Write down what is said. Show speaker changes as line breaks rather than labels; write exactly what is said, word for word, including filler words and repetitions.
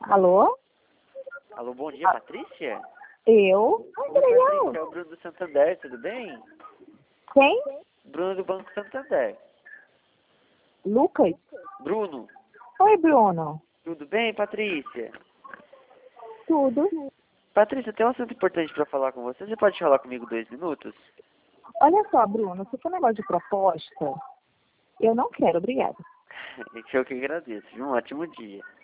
Alô?
Alô, bom dia, Patrícia?
Eu? Ai, que
Oi,
legal.
Patrícia, é o Bruno do Santander, tudo bem?
Quem?
Bruno do Banco Santander.
Lucas?
Bruno,
Oi, Bruno.
tudo bem, Patrícia?
Tudo?
Patrícia, tem um assunto importante para falar com você. Você pode falar comigo dois minutos?
Olha só, Bruno, se for negócio de proposta, eu não quero, obrigada.
Eu que agradeço. Um ótimo dia.